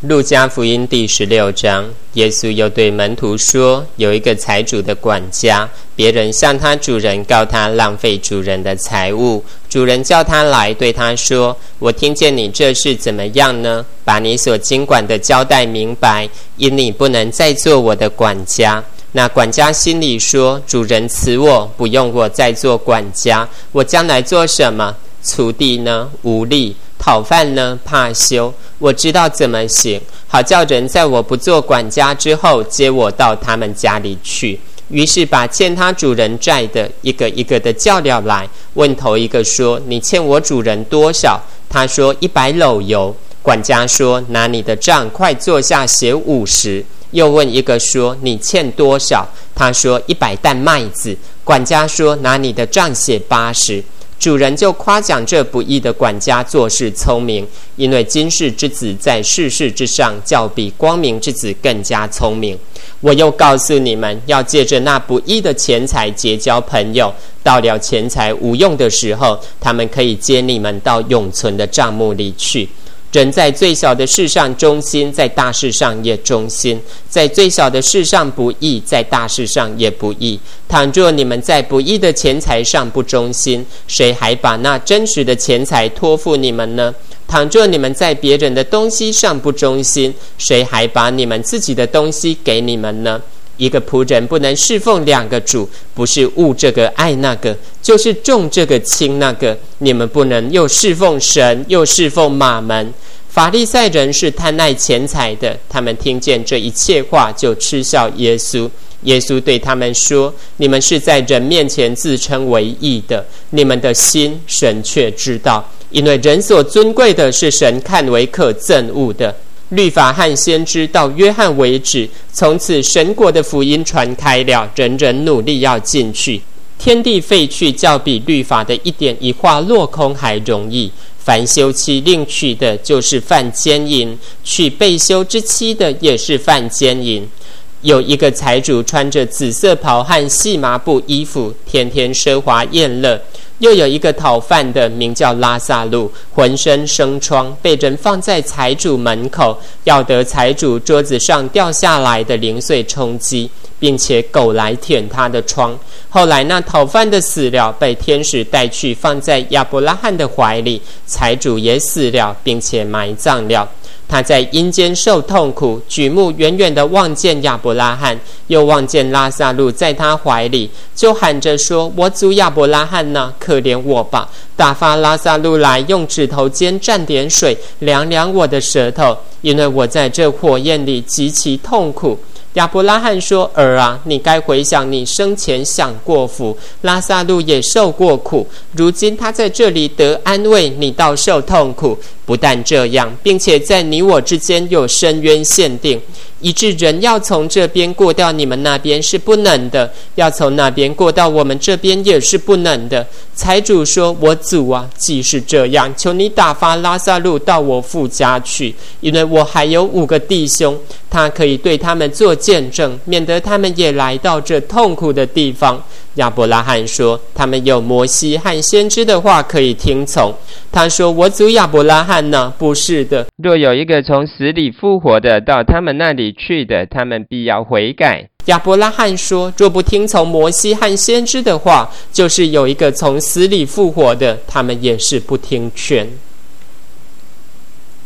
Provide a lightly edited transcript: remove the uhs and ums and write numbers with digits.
路加福音第16章，耶稣又对门徒说，有一个财主的管家，别人向他主人告他浪费主人的财物，主人叫他来，对他说，我听见你这事怎么样呢？把你所经管的交代明白，因你不能再做我的管家。那管家心里说，主人辞我，不用我再做管家，我将来做什么？锄地呢，无力；讨饭呢，怕羞。我知道怎么行，好叫人在我不做管家之后，接我到他们家里去。于是把欠他主人债的一个一个的叫了来，问头一个说，你欠我主人多少？他说100篓油。管家说，拿你的账，快坐下写50。又问一个说，你欠多少？他说100担麦子。管家说，拿你的账写80。主人就夸奖这不义的管家做事聪明，因为今世之子在世事之上，较比光明之子更加聪明。我又告诉你们，要借着那不义的钱财结交朋友，到了钱财无用的时候，他们可以接你们到永存的帐幕里去。人在最小的事上忠心，在大事上也忠心；在最小的事上不义，在大事上也不义。倘若你们在不义的钱财上不忠心，谁还把那真实的钱财托付你们呢？倘若你们在别人的东西上不忠心，谁还把你们自己的东西给你们呢？一个仆人不能侍奉2个主，不是恶这个爱那个，就是重这个轻那个。你们不能又侍奉神，又侍奉马门。法利赛人是贪爱钱财的，他们听见这一切话，就嗤笑耶稣。耶稣对他们说，你们是在人面前自称为义的，你们的心神却知道，因为人所尊贵的是神看为可憎恶的。律法和先知到约翰为止，从此神国的福音传开了，人人努力要进去。天地废去，较比律法的一点一画落空还容易。凡休妻另娶的，就是犯奸淫；娶被休之妻的，也是犯奸淫。有一个财主穿着紫色袍和细麻布衣服，天天奢华宴乐。又有一个讨饭的，名叫拉撒路，浑身生疮，被人放在财主门口，要得财主桌子上掉下来的零碎充饥，并且狗来舔他的疮。后来那讨饭的死了，被天使带去放在亚伯拉罕的怀里，财主也死了，并且埋葬了。他在阴间受痛苦，举目远远地望见亚伯拉罕，又望见拉撒路在他怀里，就喊着说，我主亚伯拉罕哪，可怜我吧，打发拉撒路来，用指头尖蘸点水，凉凉我的舌头，因为我在这火焰里极其痛苦。亚伯拉罕说，儿啊，你该回想你生前享过福，拉撒路也受过苦，如今他在这里得安慰，你倒受痛苦。不但这样，并且在你我之间有深渊限定，以致人要从这边过到你们那边是不能的，要从那边过到我们这边也是不能的。财主说，我主啊，既是这样，求你打发拉撒路到我父家去，因为我还有5个弟兄，他可以对他们做见证，免得他们也来到这痛苦的地方。亚伯拉罕说，他们有摩西和先知的话可以听从。他说，我主亚伯拉罕呢？不是的，若有一个从死里复活的到他们那里去的，他们必要悔改。亚伯拉罕说，若不听从摩西和先知的话，就是有一个从死里复活的，他们也是不听劝。